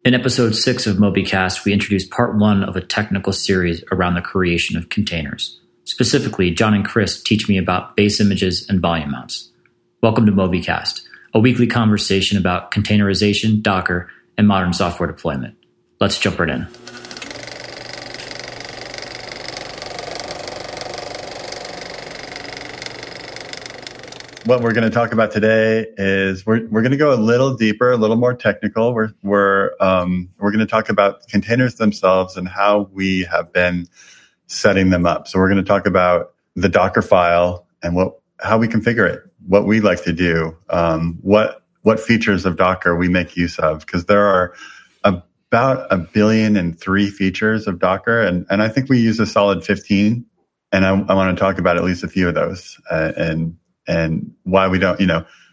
In episode 6 of MobyCast, we introduced part 1 of a technical series around the creation of containers. Specifically, John and Chris teach me about base images and volume mounts. Welcome to MobyCast, a weekly conversation about containerization, Docker, and modern software deployment. Let's jump right in. What we're going to talk about today is we're going to go a little deeper, a little more technical. We're going to talk about containers themselves and how we have been setting them up. So we're going to talk about the Docker file and how we configure it, what we like to do, what features of Docker we make use of, because there are about 1.3 billion features of Docker, and I think we use a solid 15. And I want to talk about at least a few of those and why we don't,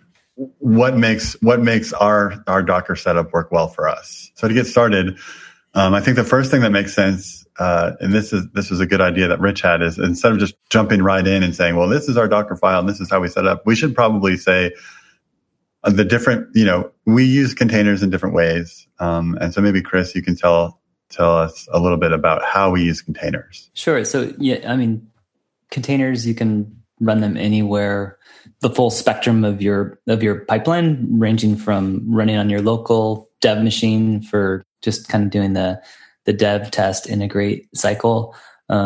what makes our Docker setup work well for us. So to get started, I think the first thing that makes sense, and this was a good idea that Rich had, is instead of just jumping right in and saying, well, this is our Docker file and this is how we set up, we should probably say the different, we use containers in different ways. And so maybe Chris, you can tell us a little bit about how we use containers. Sure. So containers, you can run them anywhere, the full spectrum of your pipeline, ranging from running on your local dev machine for just kind of doing the dev test integrate cycle,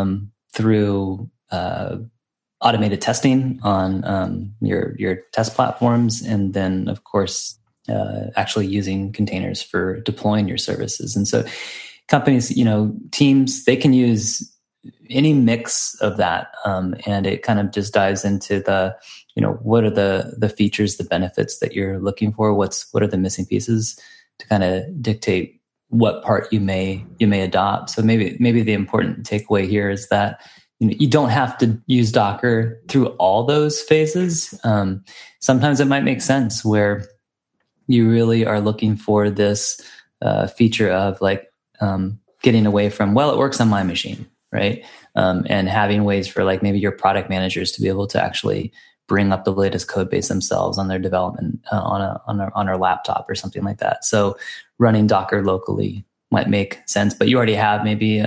through automated testing on your test platforms, and then of course actually using containers for deploying your services. And so companies, teams, they can use any mix of that, and it kind of just dives into the what are the features, the benefits that you're looking for, what are the missing pieces to kind of dictate what part you may adopt. So maybe the important takeaway here is that you don't have to use Docker through all those phases. Sometimes it might make sense where you really are looking for this feature of getting away from, well, it works on my machine, right? And having ways for maybe your product managers to be able to actually bring up the latest code base themselves on their development on their laptop or something like that. So running Docker locally might make sense, but you already have maybe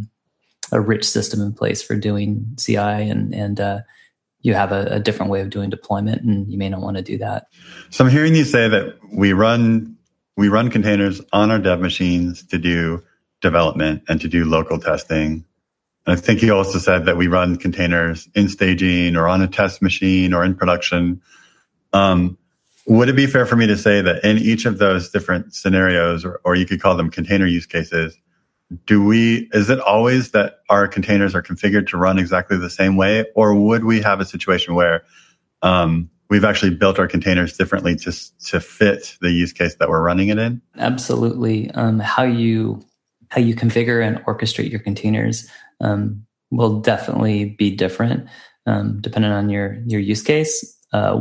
a rich system in place for doing CI, and you have a different way of doing deployment, and you may not want to do that. So I'm hearing you say that we run containers on our dev machines to do development and to do local testing. I think you also said that we run containers in staging or on a test machine or in production. Would it be fair for me to say that in each of those different scenarios, or you could call them container use cases, is it always that our containers are configured to run exactly the same way? Or would we have a situation where we've actually built our containers differently to fit the use case that we're running it in? Absolutely. How you configure and orchestrate your containers will definitely be different depending on your use case.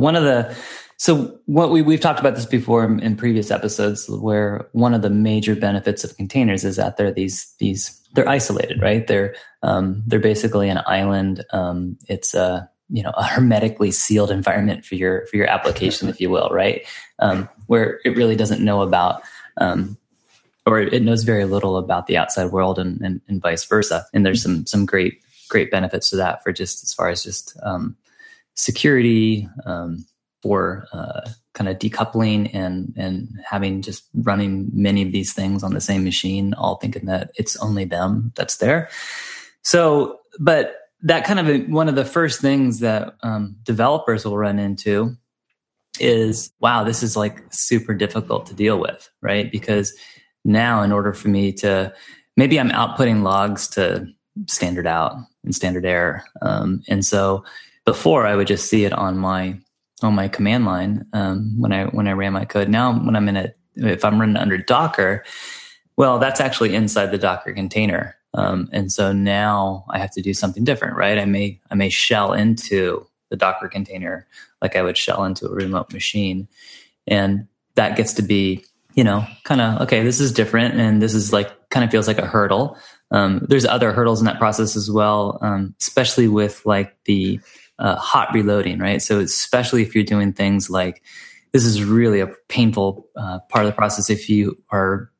We've talked about this before in previous episodes, where one of the major benefits of containers is that they're isolated, right? They're basically an island. It's a hermetically sealed environment for your application, if you will, right? Where it really doesn't know about or it knows very little about the outside world, and vice versa. And there's some great benefits to that for just as far as just security, for kind of decoupling and having just running many of these things on the same machine, all thinking that it's only them that's there. So, but that kind of one of the first things that developers will run into is, wow, this is super difficult to deal with, right? Because now, in order for me to, maybe I'm outputting logs to standard out and standard error. And so before I would just see it on my command line when I ran my code. Now, when if I'm running under Docker, well, that's actually inside the Docker container. And so now I have to do something different, right? I may shell into the Docker container like I would shell into a remote machine. And that gets to be, kind of, okay, this is different. And this is kind of feels like a hurdle. There's other hurdles in that process as well, especially with the hot reloading, right? So especially if you're doing things this is really a painful part of the process if you are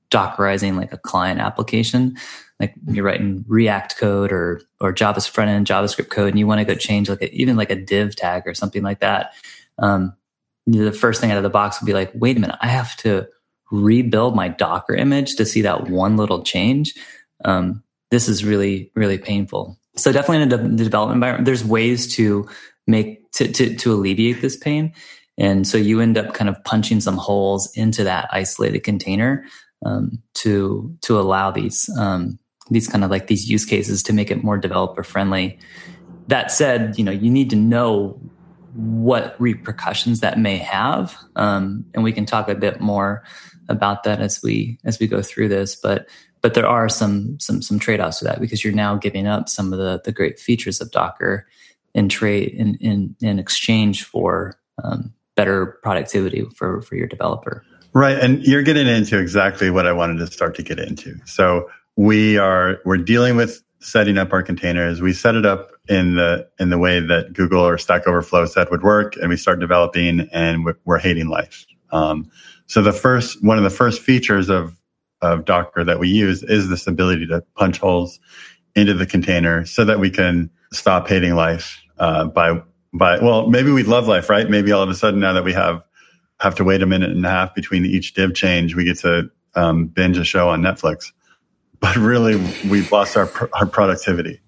Dockerizing like a client application, like you're writing React code or Java's front end JavaScript code, and you want to go change even like a div tag or something like that. The first thing out of the box would be like, wait a minute, I have to rebuild my Docker image to see that one little change. This is really, really painful. So definitely in the development environment, there's ways to to alleviate this pain. And so you end up kind of punching some holes into that isolated container to allow these kind of like these use cases to make it more developer friendly. That said, you need to know what repercussions that may have, and we can talk a bit more about that as we go through this. But there are some trade-offs to that, because you're now giving up some of the great features of Docker in exchange for better productivity for your developer. Right. And you're getting into exactly what I wanted to start to get into. So we're dealing with setting up our containers. We set it up in the way that Google or Stack Overflow said would work, and we start developing, and we're hating life. So one of the first features of Docker that we use is this ability to punch holes into the container so that we can stop hating life well, maybe we'd love life, right? Maybe all of a sudden, now that we have to wait a minute and a half between each div change, we get to binge a show on Netflix. But really, we've lost our productivity.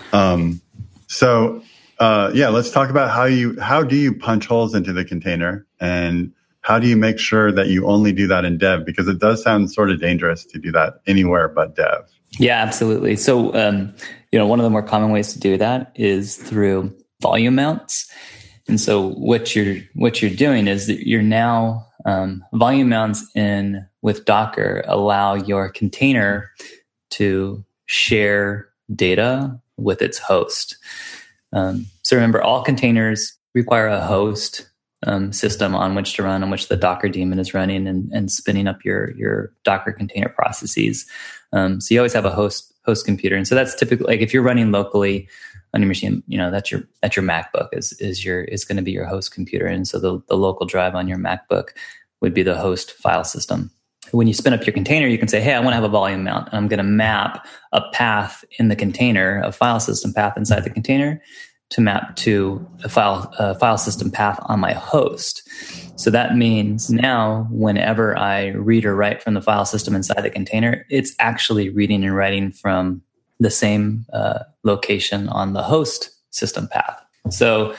So let's talk about how do you punch holes into the container, and how do you make sure that you only do that in dev? Because it does sound sort of dangerous to do that anywhere but dev. Yeah, absolutely. So, one of the more common ways to do that is through volume mounts. And so what you're doing is that you're now volume mounts in with Docker allow your container to share data with its host. So remember, all containers require a host system on which to run, on which the Docker daemon is running and spinning up your Docker container processes. So you always have a host computer, and so that's typically, like, if you're running locally on your machine, that's your MacBook is going to be your host computer, and so the local drive on your MacBook would be the host file system. When you spin up your container, you can say, hey, I want to have a volume mount, and I'm going to map a path in the container, a file system path inside the container, to map to a file system path on my host. So that means now whenever I read or write from the file system inside the container, it's actually reading and writing from the same location on the host system path. So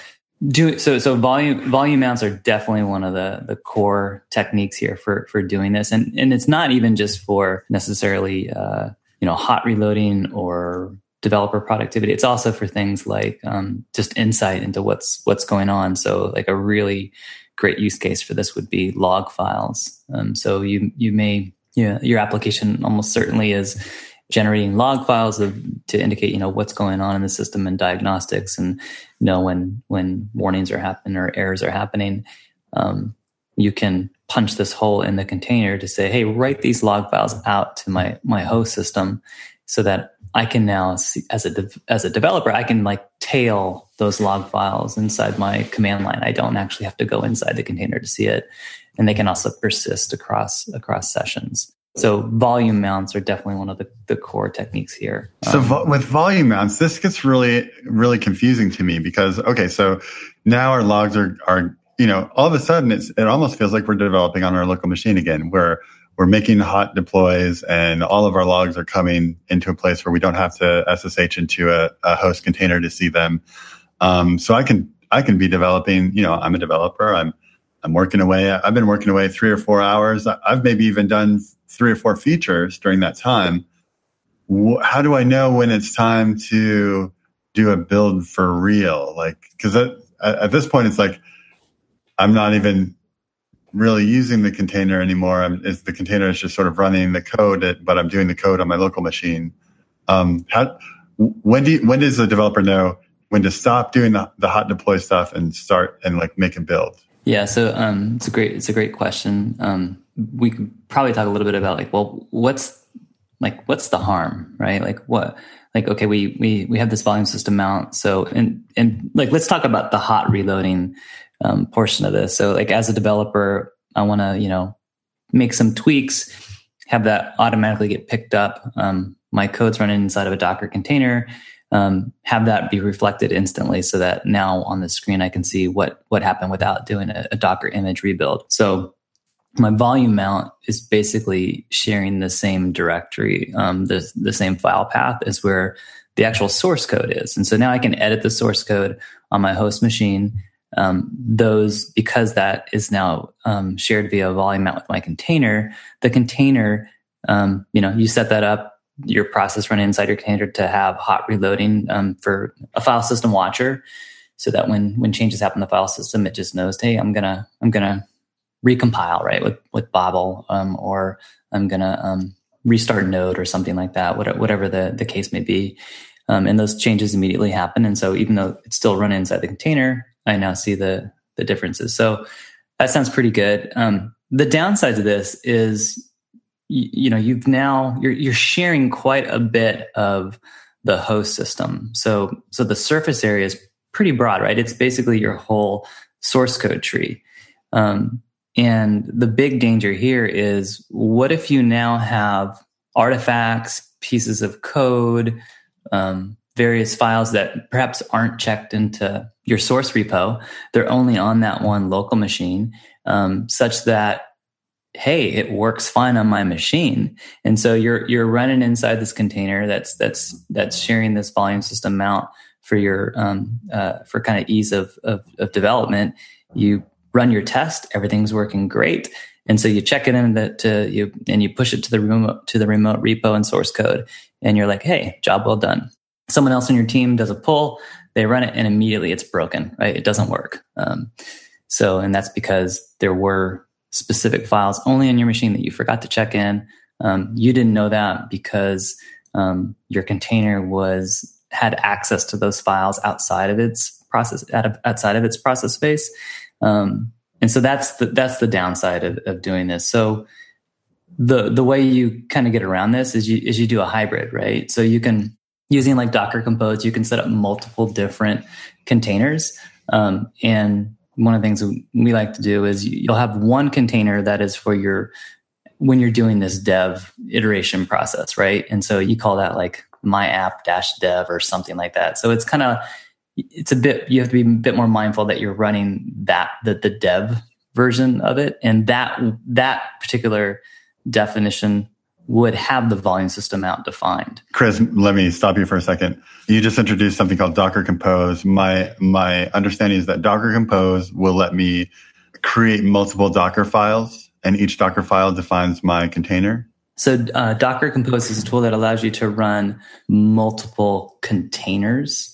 volume mounts are definitely one of the core techniques here for doing this. And it's not even just for necessarily hot reloading or developer productivity. It's also for things like just insight into what's going on. So like a really great use case for this would be log files. So your application almost certainly is generating log files to indicate what's going on in the system and diagnostics, and when warnings are happening or errors are happening. You can punch this hole in the container to say, hey, write these log files out to my host system, so that I can now see, as a developer, I can tail those log files inside my command line. I don't actually have to go inside the container to see it, and they can also persist across sessions. So volume mounts are definitely one of the core techniques here. So with volume mounts, this gets really, really confusing to me, because, okay, so now our logs are all of a sudden it almost feels like we're developing on our local machine again, where we're making hot deploys and all of our logs are coming into a place where we don't have to SSH into a host container to see them. So I can be developing, I'm a developer. I'm working away. I've been working away 3 or 4 hours. I've maybe even done 3 or 4 features during that time. How do I know when it's time to do a build for real? Because at this point, it's like I'm not even really using the container anymore. The container is just sort of running the code, but I'm doing the code on my local machine. When does the developer know when to stop doing the hot deploy stuff and start and make a build? Yeah, so it's a great question. We could probably talk a little bit about what's the harm, right? Okay, we have this volume system mount. So and let's talk about the hot reloading portion of this. So as a developer, I want to make some tweaks have that automatically get picked up. My code's running inside of a Docker container, have that be reflected instantly so that now on the screen I can see what happened without doing a Docker image rebuild. So my volume mount is basically sharing the same directory, the same file path as where the actual source code is. And so now I can edit the source code on my host machine. Because that is now shared via volume mount with my container, the container, you set that up, your process running inside your container to have hot reloading for a file system watcher, so that when changes happen in the file system, it just knows, hey, I'm gonna recompile, right, with Babel, or I'm gonna restart Node or something like that, whatever the case may be. And those changes immediately happen. And so even though it's still running inside the container, I now see the differences. So that sounds pretty good. The downside to this is, you're sharing quite a bit of the host system. So the surface area is pretty broad, right? It's basically your whole source code tree. And the big danger here is, what if you now have artifacts, pieces of code, various files that perhaps aren't checked into your source repo? They're only on that one local machine, such that, hey, it works fine on my machine. And so you're running inside this container that's sharing this volume system mount for your for kind of ease of development. You run your test, everything's working great. And so you check it in you push it to the remote repo and source code, and you're like, hey, job well done. Someone else on your team does a pull, they run it, and immediately it's broken, right? It doesn't work. And that's because there were specific files only on your machine that you forgot to check in. You didn't know that because your container had access to those files outside of its process space. And so that's the downside of doing this. So the way you kind of get around this is you do a hybrid, right? So you can, using like Docker Compose, you can set up multiple different containers. And one of the things we like to do is you'll have one container that is for when you're doing this dev iteration process, right? And so you call that like my app-dev or something like that. So you have to be a bit more mindful that you're running the dev version of it. And that particular definition would have the volume system out defined. Chris, let me stop you for a second. You just introduced something called Docker Compose. My understanding is that Docker Compose will let me create multiple Docker files, and each Docker file defines my container. So Docker Compose is a tool that allows you to run multiple containers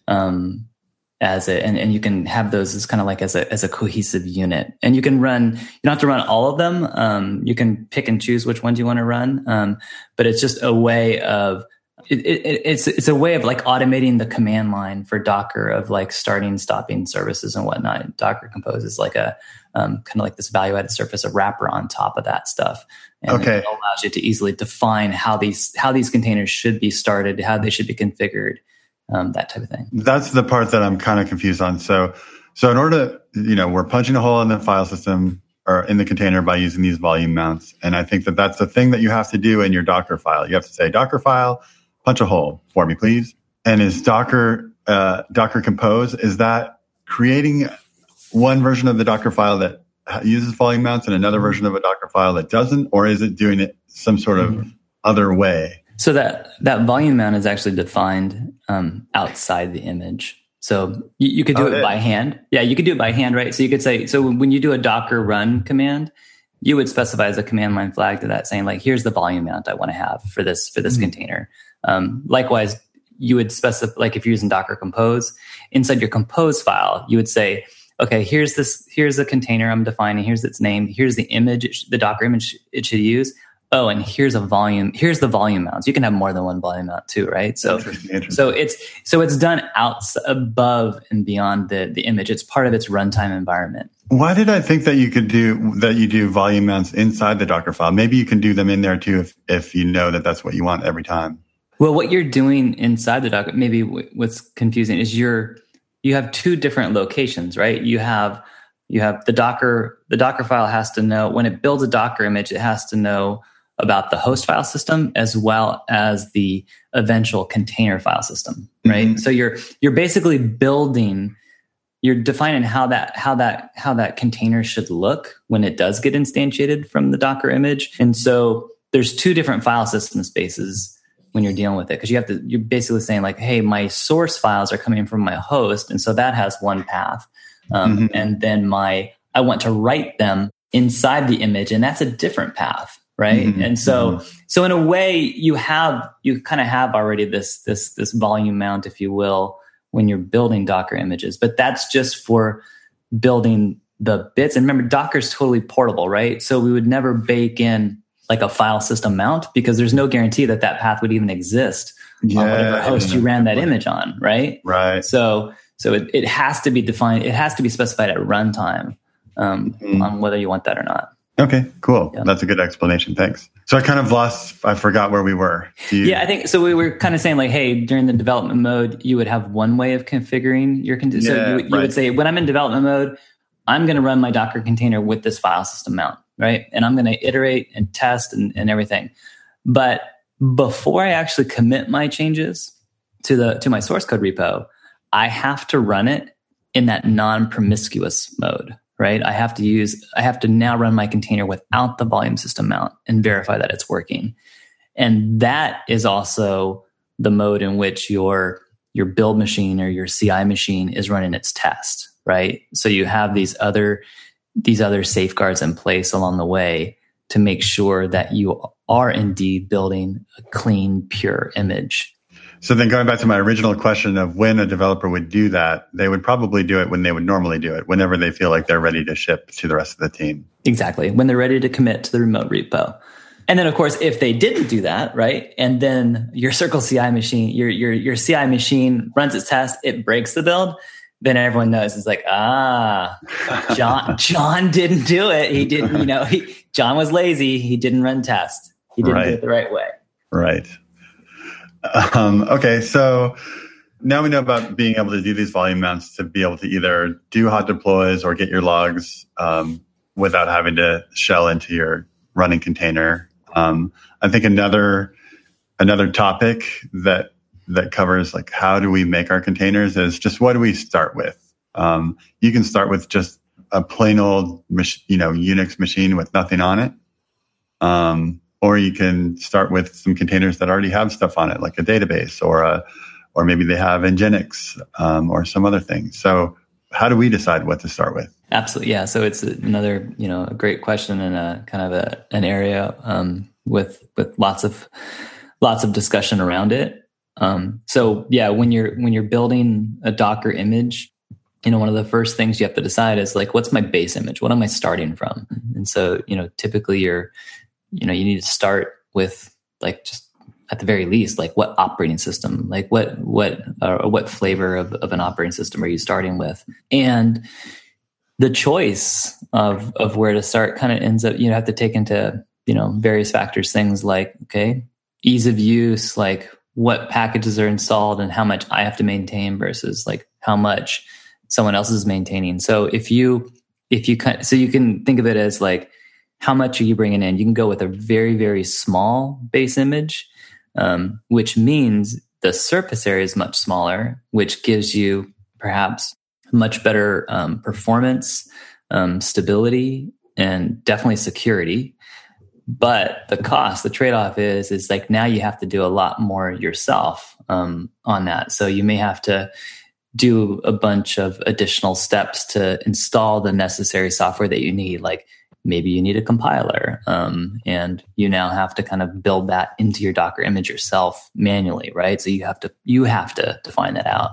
and you can have those as kind of like as a cohesive unit. And you don't have to run all of them. You can pick and choose which ones you want to run. But it's just a way of it's a way of like automating the command line for Docker of like starting, stopping services and whatnot. Docker Compose is like a kind of like this value-added surface, a wrapper on top of that stuff. And it allows you to easily define how these containers should be started, how they should be configured. That type of thing. That's the part that I'm kind of confused on. So in order to, we're punching a hole in the file system or in the container by using these volume mounts. And I think that that's the thing that you have to do in your Docker file. You have to say, Docker file, punch a hole for me, please. And is Docker Compose, is that creating one version of the Docker file that uses volume mounts and another version of a Docker file that doesn't? Or is it doing it some sort of other way? So that volume mount is actually defined outside the image. So you could do it by hand. Yeah, you could do it by hand, right? So you could say, so when you do a Docker run command, you would specify as a command line flag to that saying like, here's the volume mount I want to have for this container. Likewise, you would specify, like if you're using Docker Compose, inside your Compose file, you would say, okay, here's the container I'm defining, here's its name, here's the image, the Docker image it should use. Oh, and here's the volume mounts. You can have more than one volume mount too, right? So it's done above and beyond the image. It's part of its runtime environment. Why did I think that you do volume mounts inside the Docker file? Maybe you can do them in there too if you know that that's what you want every time. Well, what you're doing inside the Docker, maybe what's confusing is you have two different locations, right? You have the Docker file has to know when it builds a Docker image, it has to know, about the host file system as well as the eventual container file system, right? Mm-hmm. So you're basically you're defining how that container should look when it does get instantiated from the Docker image. And so there's two different file system spaces when you're dealing with it, because you're basically saying like, hey, my source files are coming from my host, and so that has one path, and then I want to write them inside the image, and that's a different path, right? Mm-hmm. And so in a way, you kind of have already this volume mount, if you will, when you're building Docker images, but that's just for building the bits. And remember, Docker is totally portable, right? So we would never bake in like a file system mount, because there's no guarantee that path would even exist on whatever host you ran that image on, right? Right. So it has to be defined. It has to be specified at runtime on whether you want that or not. Okay, cool. Yeah. That's a good explanation. Thanks. So I forgot where we were. I think so. We were kind of saying like, hey, during the development mode, you would have one way of configuring your container. So you would say, when I'm in development mode, I'm going to run my Docker container with this file system mount, right? And I'm going to iterate and test and everything. But before I actually commit my changes to my source code repo, I have to run it in that non-promiscuous mode, right? I have to now run my container without the volume system mount and verify that it's working. And that is also the mode in which your build machine or your CI machine is running its test, right? So you have these other safeguards in place along the way to make sure that you are indeed building a clean, pure image. So then going back to my original question of when a developer would do that, they would probably do it when they would normally do it, whenever they feel like they're ready to ship to the rest of the team. Exactly. When they're ready to commit to the remote repo. And then, of course, if they didn't do that, right, and then your Circle CI machine, your CI machine runs its test, it breaks the build, then everyone knows it's like, John didn't do it. He didn't, John was lazy. He didn't run test. He didn't do it the right way. Right. Okay. So now we know about being able to do these volume mounts to be able to either do hot deploys or get your logs without having to shell into your running container. I think another topic that covers like how do we make our containers is just what do we start with? You can start with just a plain old Unix machine with nothing on it, or you can start with some containers that already have stuff on it, like a database or maybe they have Nginx or some other thing. So how do we decide what to start with? Absolutely, yeah. So it's another a great question and a kind of an area with lots of discussion around it. So yeah, when you're building a Docker image, one of the first things you have to decide is like, what's my base image? What am I starting from? And so, typically you need to start with like, just at the very least, like what operating system, like what flavor of an operating system are you starting with? And the choice of where to start kind of ends up, you have to take into, various factors, things like, okay, ease of use, like what packages are installed and how much I have to maintain versus like how much someone else is maintaining. So you can think of it as like, how much are you bringing in? You can go with a very, very small base image, which means the surface area is much smaller, which gives you perhaps much better performance, stability, and definitely security. But the trade-off is like now you have to do a lot more yourself on that. So you may have to do a bunch of additional steps to install the necessary software that you need. Like maybe you need a compiler, and you now have to kind of build that into your Docker image yourself manually, right? So you have to define that out.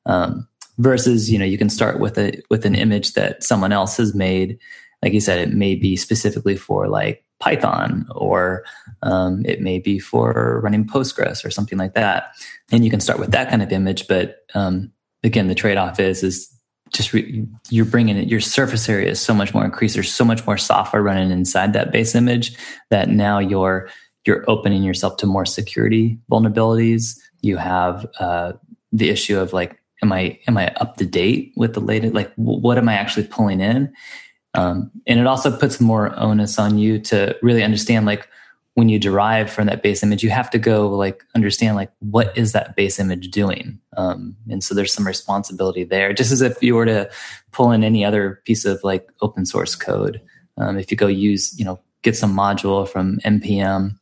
Versus, you can start with an image that someone else has made. Like you said, it may be specifically for like Python, or it may be for running Postgres or something like that. And you can start with that kind of image. But again, the trade-off is just you're bringing it. Your surface area is so much more increased. There's so much more software running inside that base image that now you're opening yourself to more security vulnerabilities. You have the issue of like, am I up to date with the latest? Like, what am I actually pulling in? And it also puts more onus on you to really understand like when you derive from that base image, you have to go like understand like what is that base image doing, and so there's some responsibility there. Just as if you were to pull in any other piece of like open source code, if you go use get some module from npm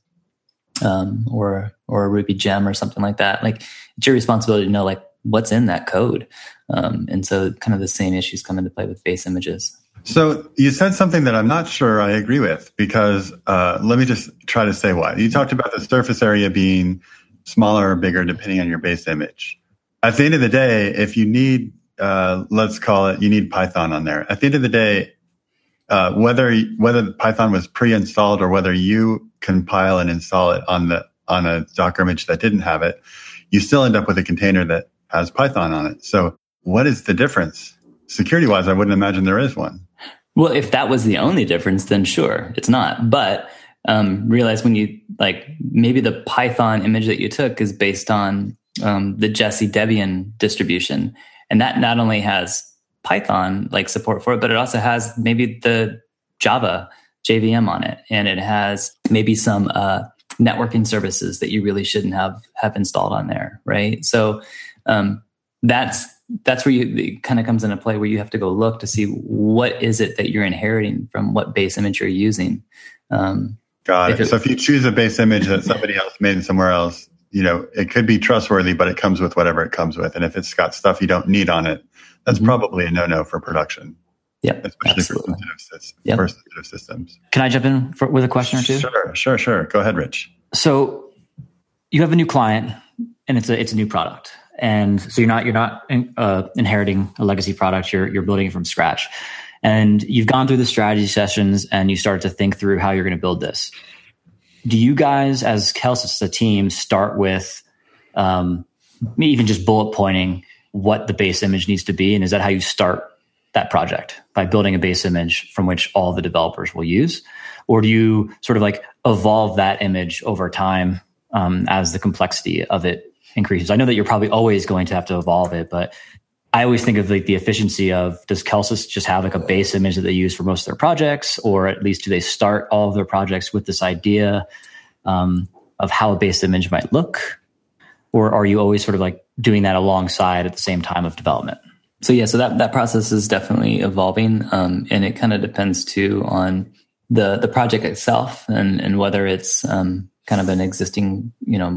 or a Ruby gem or something like that, like it's your responsibility to know like what's in that code, and so kind of the same issues come into play with base images. So you said something that I'm not sure I agree with, because let me just try to say why. You talked about the surface area being smaller or bigger depending on your base image. At the end of the day, if you need, let's call it, you need Python on there. At the end of the day, whether Python was pre-installed or whether you compile and install it on a Docker image that didn't have it, you still end up with a container that has Python on it. So what is the difference? Security-wise, I wouldn't imagine there is one. Well, if that was the only difference, then sure, it's not. But realize when you maybe the Python image that you took is based on the Jessie Debian distribution, and that not only has Python like support for it, but it also has maybe the Java JVM on it, and it has maybe some networking services that you really shouldn't have installed on there, right? So that's where it kind of comes into play, where you have to go look to see what is it that you're inheriting from what base image you're using. Got it. So if you choose a base image that somebody else made somewhere else, it could be trustworthy, but it comes with whatever it comes with. And if it's got stuff you don't need on it, that's probably a no-no for production. Yeah, especially absolutely. For sensitive systems. Can I jump in with a question or two? Sure. Go ahead, Rich. So you have a new client, and it's a new product. And so you're not inheriting a legacy product. You're building it from scratch, and you've gone through the strategy sessions and you start to think through how you're going to build this. Do you guys, as Kelsus, a team, start with even just bullet pointing what the base image needs to be, and is that how you start that project, by building a base image from which all the developers will use, or do you sort of like evolve that image over time as the complexity of it increases? I know that you're probably always going to have to evolve it, but I always think of like the efficiency of, does Kelsus just have like a base image that they use for most of their projects, or at least do they start all of their projects with this idea of how a base image might look, or are you always sort of like doing that alongside at the same time of development? So that process is definitely evolving, and it kind of depends too on the project itself and whether it's kind of an existing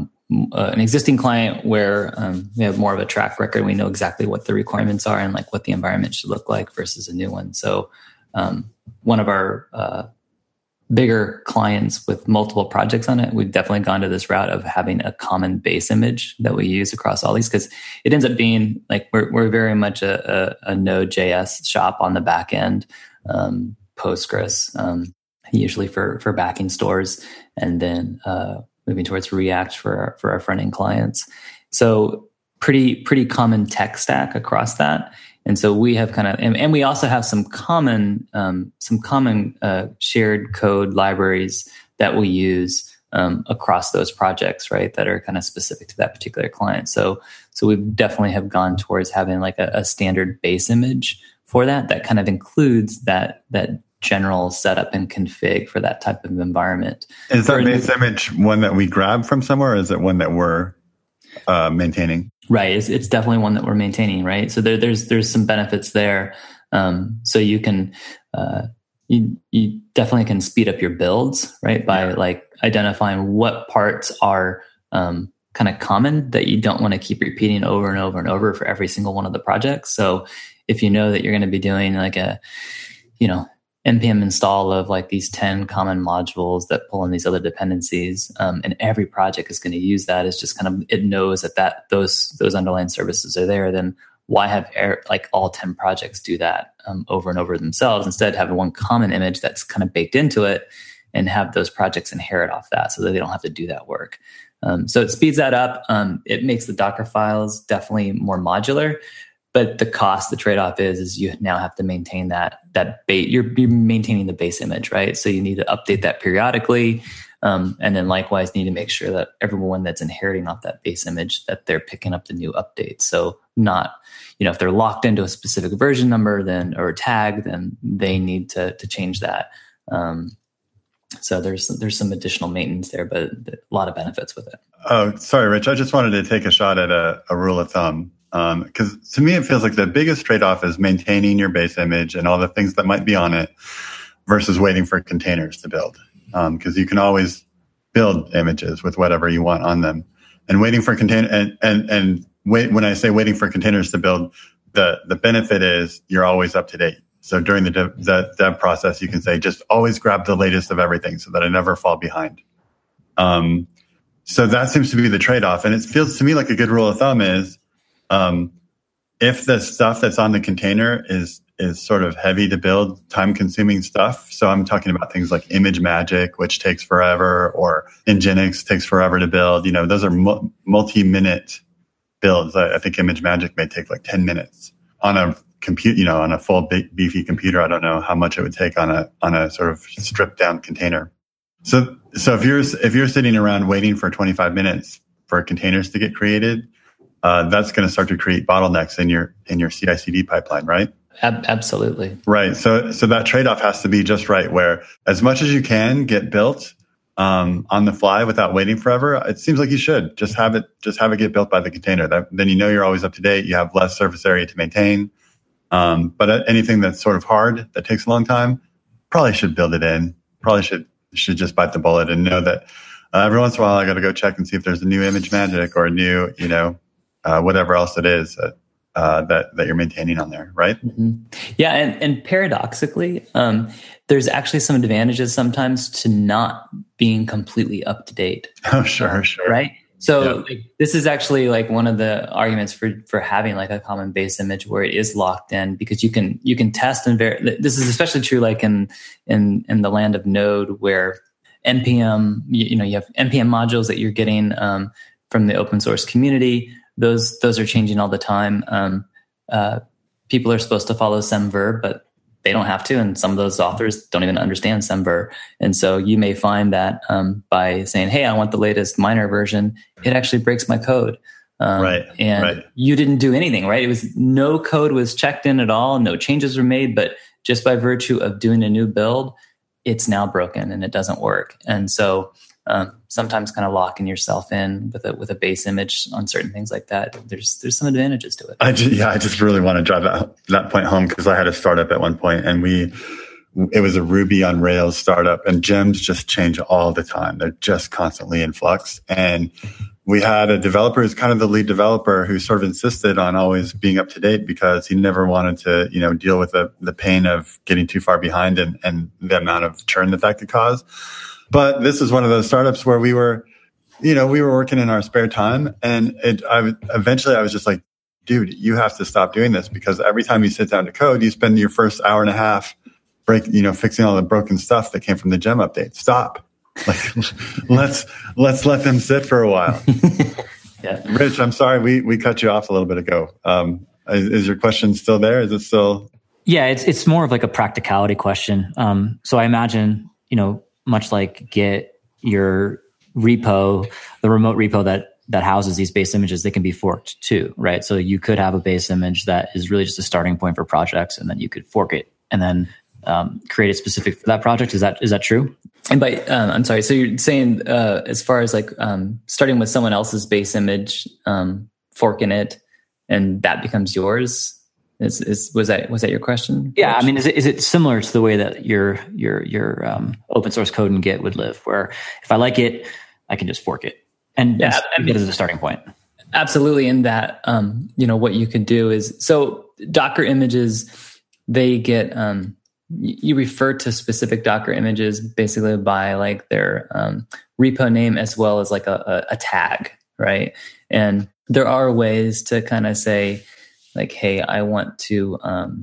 client where we have more of a track record. We know exactly what the requirements are and like what the environment should look like versus a new one. So one of our bigger clients with multiple projects on it, we've definitely gone to this route of having a common base image that we use across all these, because it ends up being like we're very much a Node.js shop on the back end, Postgres, usually for backing stores, and then moving towards React for our front end clients. So pretty common tech stack across that. And so we have kind of, and we also have some common shared code libraries that we use across those projects, right? That are kind of specific to that particular client. So we definitely have gone towards having like a standard base image for that kind of includes that general setup and config for that type of environment. Is that base image one that we grab from somewhere, or is it one that we're maintaining? Right. It's definitely one that we're maintaining, right? So there's some benefits there. So you can, you definitely can speed up your builds, right? By like identifying what parts are kind of common that you don't want to keep repeating over and over and over for every single one of the projects. So if you know that you're going to be doing like a, npm install of like these 10 common modules that pull in these other dependencies, and every project is going to use that. It's just kind of, it knows that those underlying services are there. Then why have like all 10 projects do that over and over themselves, instead having one common image that's kind of baked into it, and have those projects inherit off that so that they don't have to do that work. So it speeds that up. It makes the Docker files definitely more modular. But the trade-off is you now have to maintain that base. You're maintaining the base image, right? So you need to update that periodically, and then likewise need to make sure that everyone that's inheriting off that base image, that they're picking up the new updates. So not, if they're locked into a specific version number or tag, then they need to change that. So there's some additional maintenance there, but a lot of benefits with it. Oh, sorry, Rich. I just wanted to take a shot at a rule of thumb. Because to me, it feels like the biggest trade-off is maintaining your base image and all the things that might be on it versus waiting for containers to build. Because you can always build images with whatever you want on them. And waiting for when I say waiting for containers to build, the benefit is you're always up to date. So during the dev process, you can say, just always grab the latest of everything so that I never fall behind. So that seems to be the trade-off. And it feels to me like a good rule of thumb is, if the stuff that's on the container is sort of heavy to build, time-consuming stuff. So I'm talking about things like ImageMagick, which takes forever, or Nginx takes forever to build. Those are multi-minute builds. I think ImageMagick may take like 10 minutes on a compute. On a full big beefy computer. I don't know how much it would take on a sort of stripped down container. So if you're sitting around waiting for 25 minutes for containers to get created, that's going to start to create bottlenecks in your CI/CD pipeline, right? Absolutely. Right. So that trade-off has to be just right, where as much as you can get built on the fly without waiting forever, it seems like you should just have it get built by the container. Then you're always up to date. You have less surface area to maintain. But anything that's sort of hard, that takes a long time, probably should build it in. Probably should just bite the bullet and know that every once in a while I got to go check and see if there's a new ImageMagick or a new, whatever else it is that you're maintaining on there, right? Mm-hmm. Yeah, and paradoxically, there's actually some advantages sometimes to not being completely up to date. Oh, sure. Right? So this is actually like one of the arguments for having like a common base image where it is locked in, because you can test and this is especially true like in the land of Node, where NPM, you have NPM modules that you're getting from the open source community. Those are changing all the time. People are supposed to follow semver, but they don't have to, and some of those authors don't even understand semver. And so you may find that by saying, "Hey, I want the latest minor version," it actually breaks my code. Right. You didn't do anything, right? It was no code was checked in at all, no changes were made, but just by virtue of doing a new build, it's now broken and it doesn't work. And so sometimes kind of locking yourself in with a base image on certain things like that, there's some advantages to it. I just really want to drive that point home, because I had a startup at one point, and it was a Ruby on Rails startup, and gems just change all the time. They're just constantly in flux. And we had a developer who's kind of the lead developer who sort of insisted on always being up to date, because he never wanted to, deal with the pain of getting too far behind and the amount of churn that could cause. But this is one of those startups where we were working in our spare time, and eventually I was just like, dude, you have to stop doing this, because every time you sit down to code, you spend your first hour and a half fixing all the broken stuff that came from the gem update. Stop. Like, let's let them sit for a while. Yeah. Rich, I'm sorry we cut you off a little bit ago. Is your question still there? Is it still? Yeah, it's more of like a practicality question. So I imagine, much like Git, your repo, the remote repo that houses these base images, they can be forked too, right? So you could have a base image that is really just a starting point for projects, and then you could fork it and then create it specific for that project. Is that true? And by I'm sorry, so you're saying as far as like starting with someone else's base image, forking it, and that becomes yours. Was that your question? Yeah, I mean, is it similar to the way that your open source code in Git would live, where if I like it, I can just fork it and Git as a starting point? Absolutely. In that, what you could do is, so Docker images, they get you refer to specific Docker images basically by like their repo name as well as like a tag, right? And there are ways to kind of say, like, hey, I want to,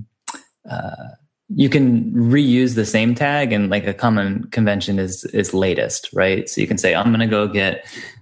you can reuse the same tag, and like a common convention is latest, right? So you can say, I'm going to go get,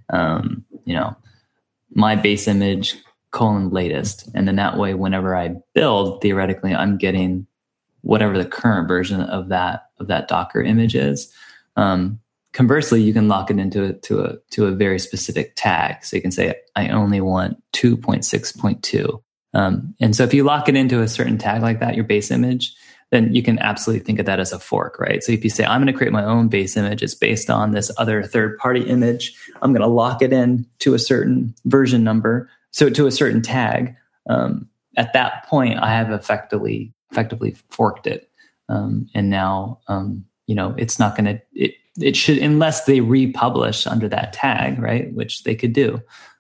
my base image : latest. And then that way, whenever I build, theoretically, I'm getting whatever the current version of that Docker image is. Conversely, you can lock it into a very specific tag. So you can say, I only want 2.6.2. And so if you lock it into a certain tag like that, your base image, then you can absolutely think of that as a fork, right? So if you say, I'm going to create my own base image, it's based on this other third-party image. I'm going to lock it in to a certain version number, so to a certain tag. At that point, I have effectively forked it. And now, it's not going to, it should, unless they republish under that tag, right? Which they could do.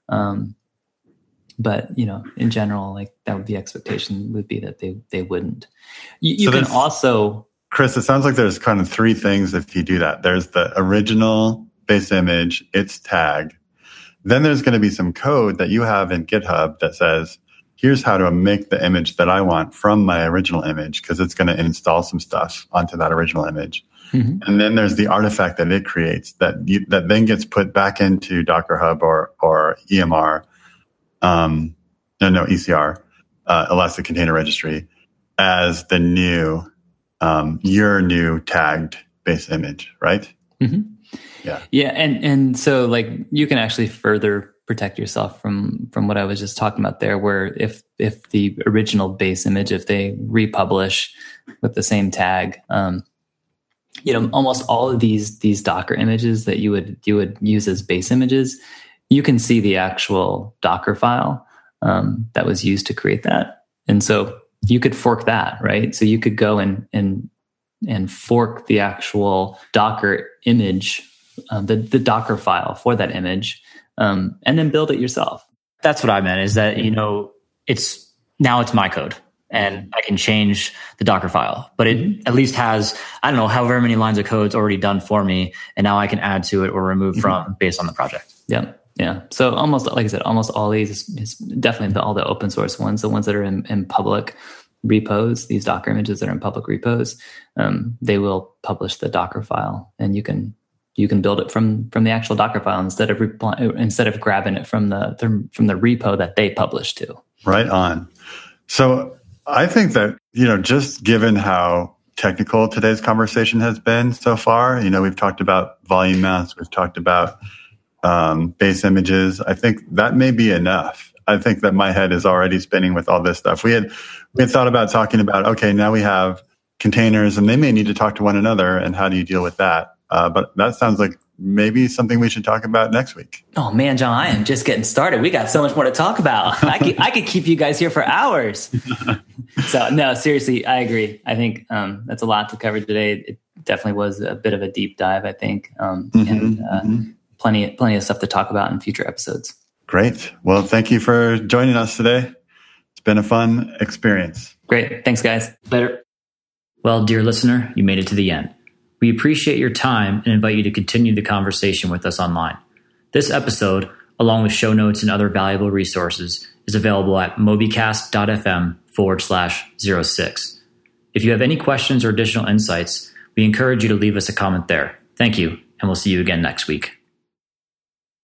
But, in general, like that would be expectation would be that they wouldn't. You can also... Chris, it sounds like there's kind of three things if you do that. There's the original base image, its tag. Then there's going to be some code that you have in GitHub that says, here's how to make the image that I want from my original image, because it's going to install some stuff onto that original image. Mm-hmm. And then there's the artifact that it creates that then gets put back into Docker Hub or EMR. ECR, Elastic Container Registry, as the new, your new tagged base image, right? Mm-hmm. Yeah. And so like you can actually further protect yourself from what I was just talking about there, where if the original base image, if they republish with the same tag, almost all of these Docker images that you would use as base images, you can see the actual Docker file that was used to create that. And so you could fork that, right? So you could go and fork the actual Docker image, the Docker file for that image, and then build it yourself. That's what I meant, is that, it's my code and I can change the Docker file, but it at least has, I don't know, however many lines of code already done for me. And now I can add to it or remove from based on the project. Yeah. Yeah. So almost, like I said, almost all these is definitely all the open source ones, the ones that are in public repos, these Docker images that are in public repos, they will publish the Docker file, and you can build it from the actual Docker file instead of grabbing it from the repo that they publish to. Right on. So I think that, just given how technical today's conversation has been so far, we've talked about volume mounts, we've talked about base images. I think that may be enough. I think that my head is already spinning with all this stuff. We had thought about talking about, okay, now we have containers and they may need to talk to one another, and how do you deal with that? But that sounds like maybe something we should talk about next week. Oh man, John, I am just getting started. We got so much more to talk about. I could keep you guys here for hours. So no, seriously, I agree. I think that's a lot to cover today. It definitely was a bit of a deep dive, I think. Plenty of stuff to talk about in future episodes. Great. Well, thank you for joining us today. It's been a fun experience. Great. Thanks, guys. Later. Well, dear listener, you made it to the end. We appreciate your time and invite you to continue the conversation with us online. This episode, along with show notes and other valuable resources, is available at mobicast.fm/06. If you have any questions or additional insights, we encourage you to leave us a comment there. Thank you, and we'll see you again next week.